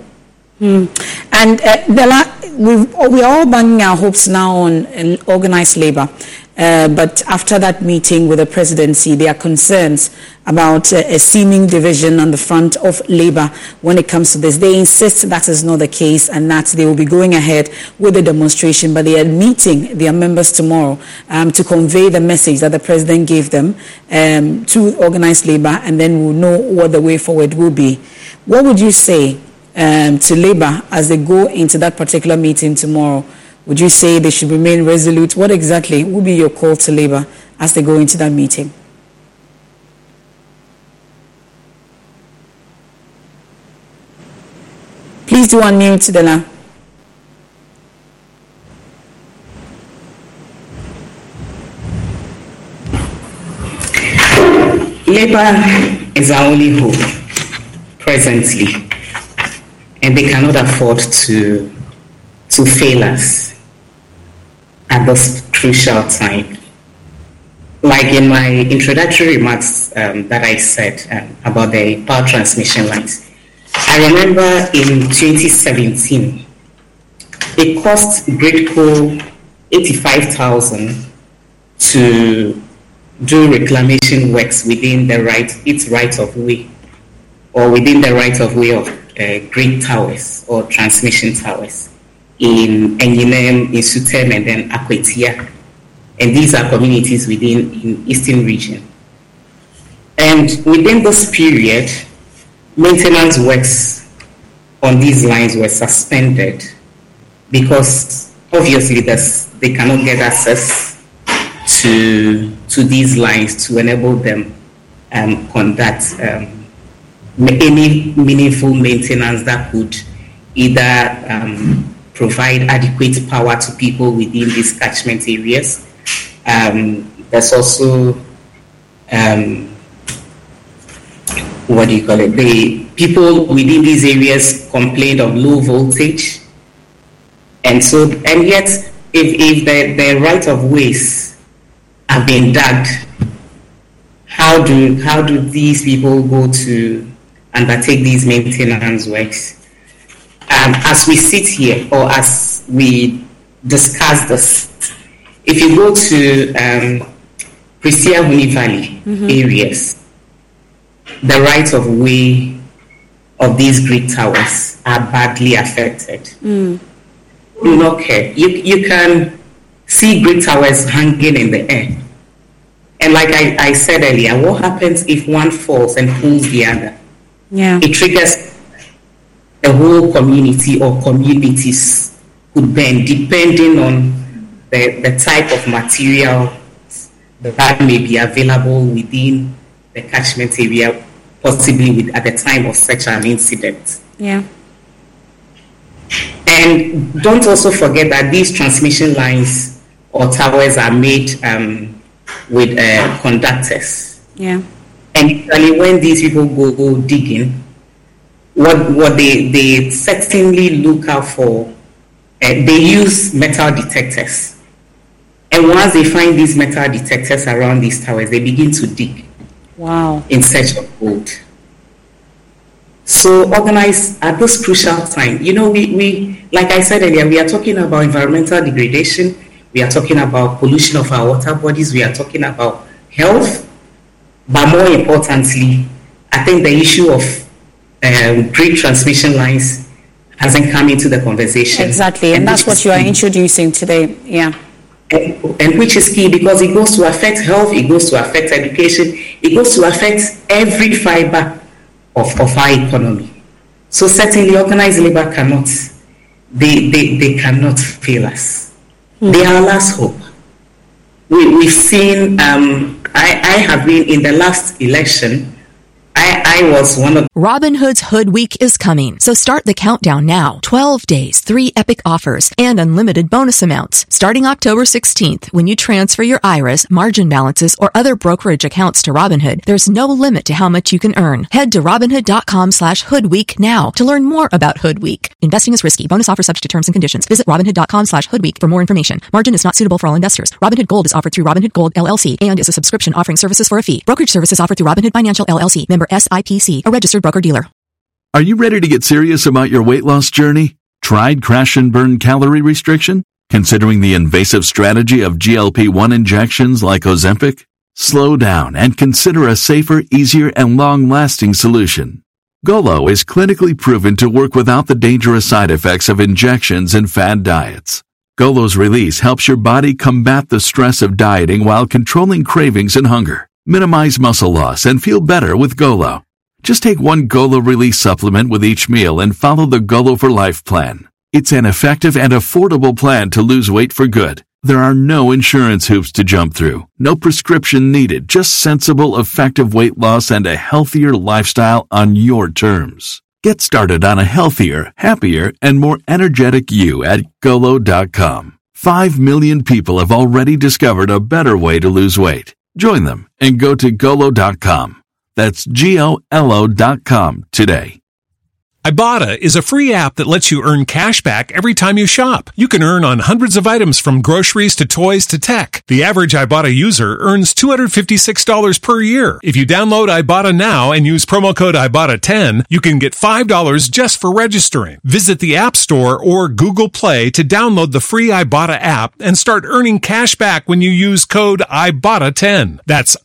And Bella, we're all banging our hopes now on organized labor. But after that meeting with the presidency, there are concerns about a seeming division on the front of labor when it comes to this. They insist that is not the case and that they will be going ahead with the demonstration, but they are meeting their members tomorrow to convey the message that the president gave them to organized labor, and then we'll know what the way forward will be. What would you say to labor as they go into that particular meeting tomorrow? Would you say they should remain resolute? What exactly would be your call to labor as they go into that meeting? Please do unmute, Dela. Labor is our only hope presently, and they cannot afford to fail us at this crucial time. Like in my introductory remarks that I said about the power transmission lines, I remember in 2017, it cost Gridco $85,000 to do reclamation works within its right of way, or within the right of way of grid towers or transmission towers in Enyinem, in Sutem, and then Akwetia. And these are communities within in Eastern region. And within this period, maintenance works on these lines were suspended because obviously they cannot get access to these lines to enable them conduct any meaningful maintenance that could either provide adequate power to people within these catchment areas. There's also the people within these areas complained of low voltage, and yet if the right of ways have been dug, how do these people go to undertake these maintenance works? As we sit here, or as we discuss this, if you go to Prisia Huni Valley areas, the right of way of these grid towers are badly affected. Do not care. You can see grid towers hanging in the air. And like I said earlier, what happens if one falls and pulls the other? Yeah. It triggers a whole community or communities could burn, depending on the type of material that may be available within the catchment area, possibly at the time of such an incident. Yeah. And don't also forget that these transmission lines or towers are made with conductors. Yeah. And usually when these people go digging, what they certainly look out for, they use metal detectors And once they find these metal detectors around these towers, they begin to dig. Wow. In search of gold. So organize at this crucial time. We like I said earlier, we are talking about environmental degradation. We are talking about pollution of our water bodies. We are talking about health. But more importantly, I think the issue of grid transmission lines hasn't come into the conversation. Exactly, and that's what you are introducing today. Yeah. And which is key because it goes to affect health, it goes to affect education, it goes to affect every fiber of our economy. So certainly organized labor cannot, they cannot fail us. They are our last hope. We've seen, I have been in the last election, I was one of... Robinhood's Hood Week is coming, so start the countdown now. 12 days, 3 epic offers, and unlimited bonus amounts. Starting October 16th, when you transfer your IRAs, margin balances, or other brokerage accounts to Robinhood, there's no limit to how much you can earn. Head to Robinhood.com/HoodWeek now to learn more about Hood Week. Investing is risky. Bonus offer subject to terms and conditions. Visit Robinhood.com/HoodWeek for more information. Margin is not suitable for all investors. Robinhood Gold is offered through Robinhood Gold LLC and is a subscription offering services for a fee. Brokerage services offered through Robinhood Financial LLC. Member SIPC, a registered broker-dealer. Are you ready to get serious about your weight loss journey? Tried crash and burn calorie restriction? Considering the invasive strategy of GLP-1 injections like Ozempic? Slow down and consider a safer, easier, and long-lasting solution. Golo is clinically proven to work without the dangerous side effects of injections and fad diets. Golo's release helps your body combat the stress of dieting while controlling cravings and hunger. Minimize muscle loss and feel better with Golo. Just take one Golo Release supplement with each meal and follow the Golo for Life plan. It's an effective and affordable plan to lose weight for good. There are no insurance hoops to jump through, no prescription needed, just sensible, effective weight loss and a healthier lifestyle on your terms. Get started on a healthier, happier, and more energetic you at Golo.com. 5 million people have already discovered a better way to lose weight. Join them and go to Golo.com. That's GOLO.com today. Ibotta is a free app that lets you earn cash back every time you shop. You can earn on hundreds of items from groceries to toys to tech. The average Ibotta user earns $256 per year. If you download Ibotta now and use promo code Ibotta10, you can get $5 just for registering. Visit the App Store or Google Play to download the free Ibotta app and start earning cash back when you use code Ibotta10. That's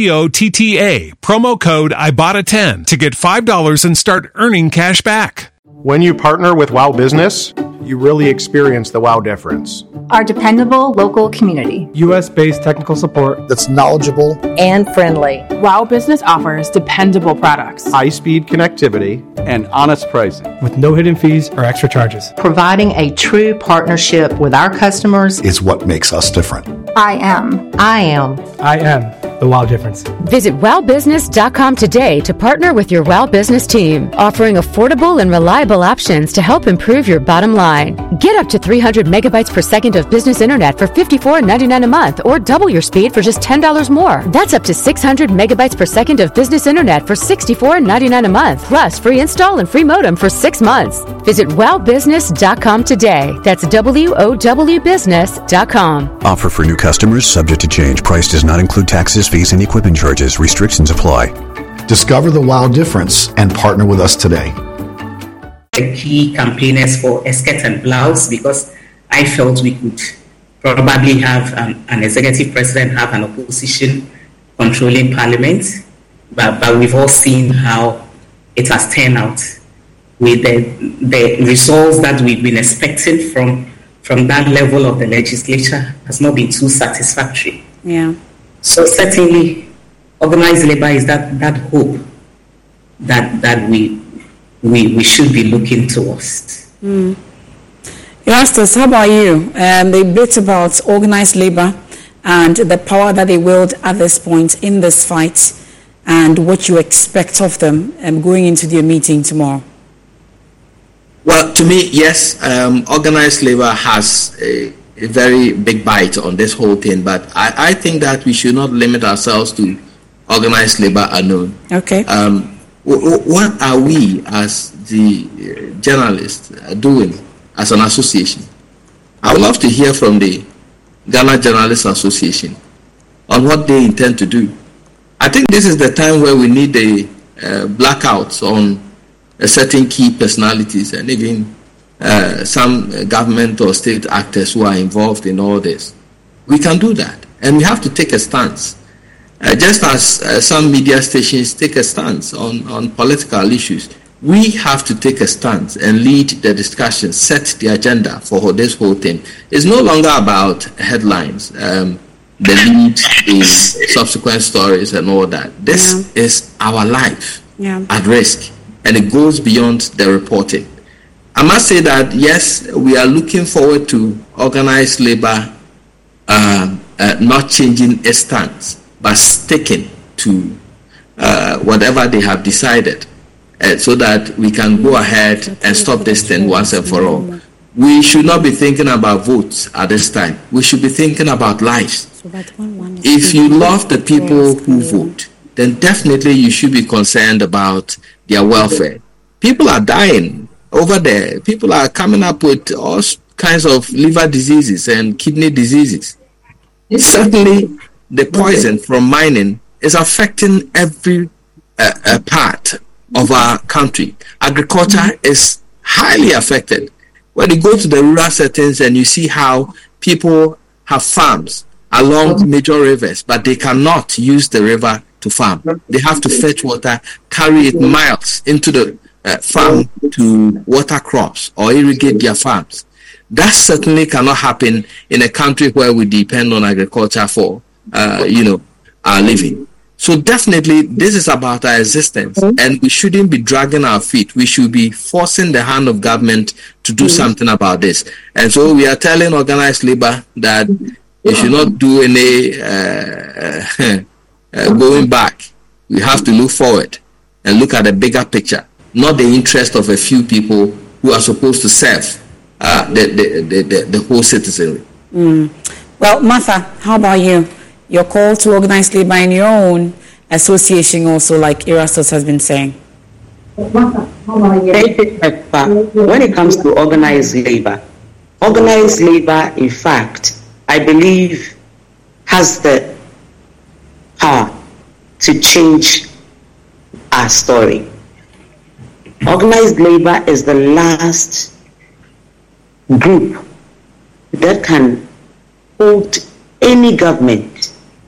IBOTTA, promo code Ibotta10 to get $5 and start earning cash back. When you partner with Wow Business, you really experience the wow difference. Our dependable local community. U.S.-based technical support that's knowledgeable and friendly. Wow Business offers dependable products, high-speed connectivity, and honest pricing with no hidden fees or extra charges. Providing a true partnership with our customers is what makes us different. I am the Wow difference. Visit wowbusiness.com today to partner with your Wow Business team, offering affordable and reliable options to help improve your bottom line. Get up to 300 megabytes per second of business internet for $54.99 a month, or double your speed for just $10 more. That's up to 600 megabytes per second of business internet for $64.99 a month, plus free install and free modem for 6 months. Visit wowbusiness.com today. That's WOWbusiness.com. Offer for new customers, subject to change. Price does not include taxes, fees, and equipment charges. Restrictions apply. Discover the wow difference and partner with us today. The key campaigners for skirt and blouse, because I felt we could probably have an executive president have an opposition controlling parliament, but we've all seen how it has turned out with the results that we've been expecting from that level of the legislature has not been too satisfactory. Yeah. So certainly, organized labor is that hope that we should be looking towards. Erastus, how about you? The bit about organized labor and the power that they wield at this point in this fight, and what you expect of them going into their meeting tomorrow. Well, to me, yes, organized labor has a very big bite on this whole thing, but I think that we should not limit ourselves to organized labor alone. Okay. What are we as the journalists doing as an association? I would love to hear from the Ghana Journalists Association on what they intend to do. I think this is the time where we need a blackouts on certain key personalities and even some government or state actors who are involved in all this. We can do that, and we have to take a stance. Just as some media stations take a stance on political issues, we have to take a stance and lead the discussion, set the agenda for this whole thing. It's no longer about headlines, the lead, the subsequent stories and all that. This is our life at risk, and it goes beyond the reporting. I must say that, yes, we are looking forward to organized labor not changing its stance, but sticking to whatever they have decided, so that we can go ahead and stop this thing once and for all. We should not be thinking about votes at this time. We should be thinking about lives. If you love the people who vote, then definitely you should be concerned about their welfare. People are dying over there. People are coming up with all kinds of liver diseases and kidney diseases. Certainly, the poison from mining is affecting every part of our country. Agriculture is highly affected. When you go to the rural settings and you see how people have farms along major rivers, but they cannot use the river to farm. They have to fetch water, carry it miles into the farm to water crops or irrigate their farms. That certainly cannot happen in a country where we depend on agriculture for, our living. So definitely this is about our existence, and we shouldn't be dragging our feet. We should be forcing the hand of government to do something about this. And so we are telling organized labor that you should not do any going back. We have to look forward and look at the bigger picture, not the interest of a few people who are supposed to serve the whole citizenry. Well, Martha, how about you? Your call to organize labor in your own association also, like Erastus has been saying. When it comes to organized labor, in fact, I believe has the power to change our story. Organized labor is the last group that can hold any government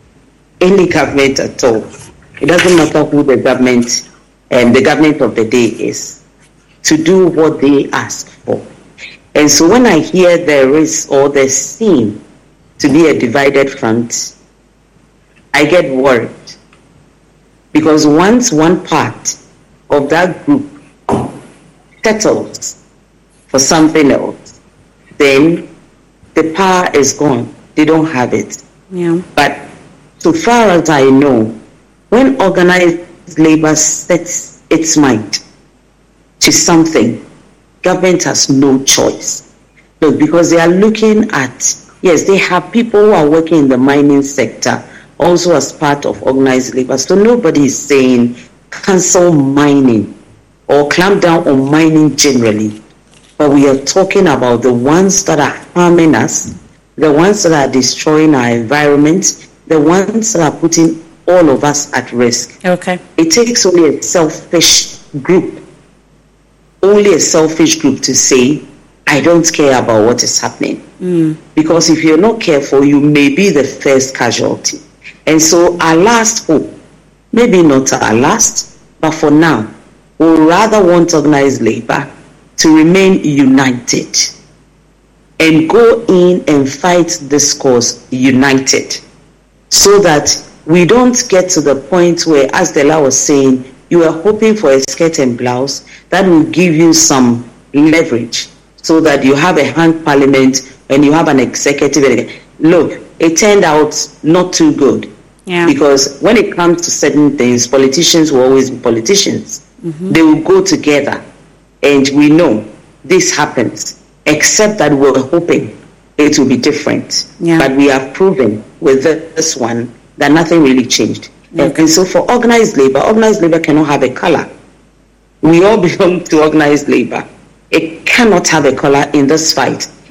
at all. It doesn't matter who the government and the government of the day is, to do what they ask for. And so when I hear there is or there seem to be a divided front, I get worried. Because once one part of that group settles for something else, then the power is gone. They don't have it. Yeah. But so far as I know, when organized labor sets its mind to something, government has no choice. So because they are looking at, yes, they have people who are working in the mining sector also as part of organized labor. So nobody is saying cancel mining or clamp down on mining generally. But we are talking about the ones that are harming us, the ones that are destroying our environment, the ones that are putting all of us at risk. Okay. It takes only a selfish group to say, I don't care about what is happening. Because if you're not careful, you may be the first casualty. And so our last hope, maybe not our last, but for now, we rather want organized labor to remain united and go in and fight this cause united, so that we don't get to the point where, as Dela was saying, you are hoping for a skirt and blouse that will give you some leverage so that you have a hung parliament and you have an executive. Look, it turned out not too good. Yeah. Because when it comes to certain things, politicians will always be politicians. They will go together. And we know this happens, except that we're hoping it will be different. Yeah. But we have proven with this one that nothing really changed. Okay. And so for organized labor cannot have a color. We all belong to organized labor. It cannot have a color in this fight.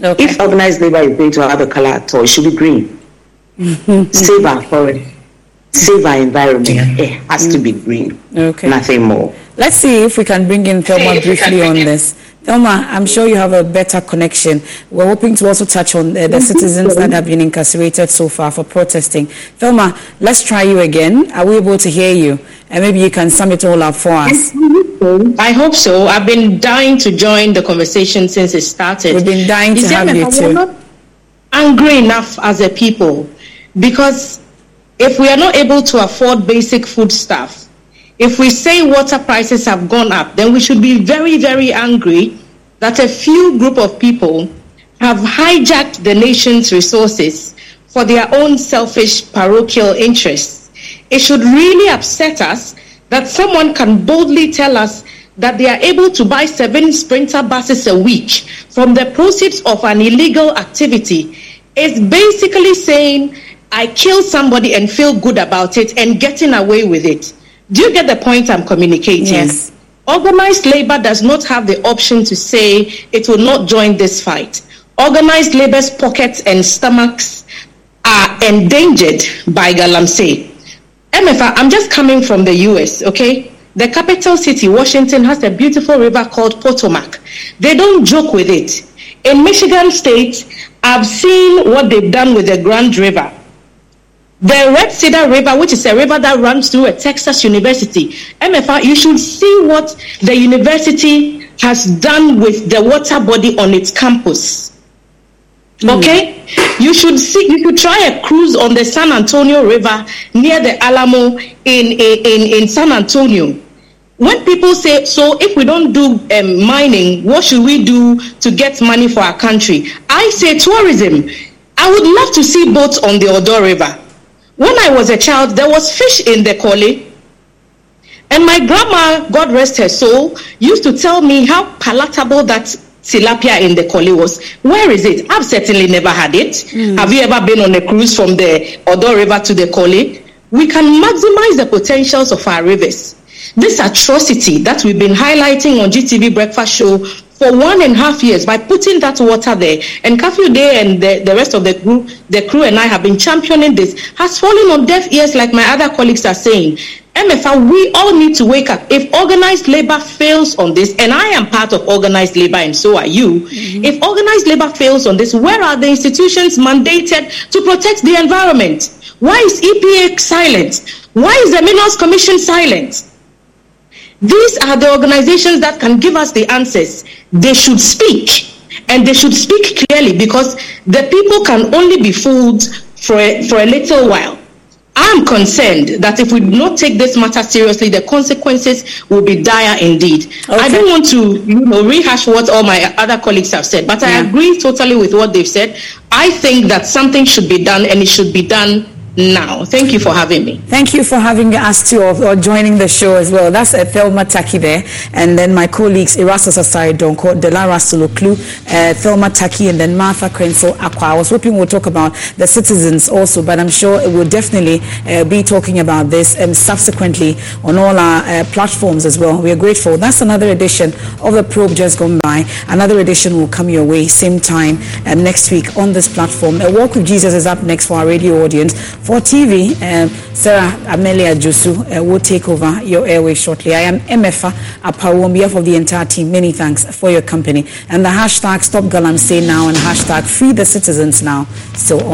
Okay. If organized labor is going to have a color at all, it should be green. Save our forest, save our environment. It has to be green. Okay. Nothing more. Let's see if we can bring in Thelma briefly on this. Thelma, I'm sure you have a better connection. We're hoping to also touch on the citizens that have been incarcerated so far for protesting. Thelma, let's try you again. Are we able to hear you? And maybe you can sum it all up for us. I hope so. I've been dying to join the conversation since it started. We've been dying to have you too. We're not angry enough as a people, because if we are not able to afford basic foodstuff, if we say water prices have gone up, then we should be very, very angry that a few group of people have hijacked the nation's resources for their own selfish parochial interests. It should really upset us that someone can boldly tell us that they are able to buy 7 Sprinter buses a week from the proceeds of an illegal activity. It's basically saying, I killed somebody and feel good about it and getting away with it. Do you get the point I'm communicating? Yes. Organized labor does not have the option to say it will not join this fight. Organized labor's pockets and stomachs are endangered by Galamsey. MFA, I'm just coming from the US, okay? The capital city, Washington, has a beautiful river called Potomac. They don't joke with it. In Michigan State, I've seen what they've done with the Grand River. The Red Cedar River, which is a river that runs through a Texas university. MFA, you should see what the university has done with the water body on its campus. Okay? You should try a cruise on the San Antonio River near the Alamo in San Antonio. When people say, so if we don't do mining, what should we do to get money for our country? I say tourism. I would love to see boats on the Odo River. When I was a child, there was fish in the Kole. And my grandma, God rest her soul, used to tell me how palatable that tilapia in the Kole was. Where is it? I've certainly never had it. Have you ever been on a cruise from the Odo River to the Kole? We can maximize the potentials of our rivers. This atrocity that we've been highlighting on GTV Breakfast Show for 1.5 years by putting that water there, and Curfew Day and the rest of the crew and I have been championing this, has fallen on deaf ears like my other colleagues are saying. MFA, we all need to wake up. If organized labor fails on this, and I am part of organized labor and so are you, if organized labor fails on this, where are the institutions mandated to protect the environment? Why is EPA silent? Why is the Minerals Commission silent? These are the organizations that can give us the answers. They should speak, and they should speak clearly, because the people can only be fooled for a little while. I'm concerned that if we do not take this matter seriously, the consequences will be dire indeed. Okay. I don't want to rehash what all my other colleagues have said, but I agree totally with what they've said. I think that something should be done, and it should be done now. Thank you for having me. Thank you for having us too, or joining the show as well. That's Thelma Taki there, and then my colleagues Erastus Asare Donko, Delara Soloklu, Thelma Taki, and then Martha Krenzel Akwa. I was hoping we'll talk about the citizens also, but I'm sure we'll definitely be talking about this subsequently on all our platforms as well. We are grateful. That's another edition of The Probe just gone by. Another edition will come your way same time next week on this platform. A Walk with Jesus is up next for our radio audience. For TV, Sarah Amelia Jusu will take over your airway shortly. I am MFA Apawu on behalf of the entire team. Many thanks for your company. And the hashtag Stop Galamsey Now and hashtag Free the Citizens Now still on.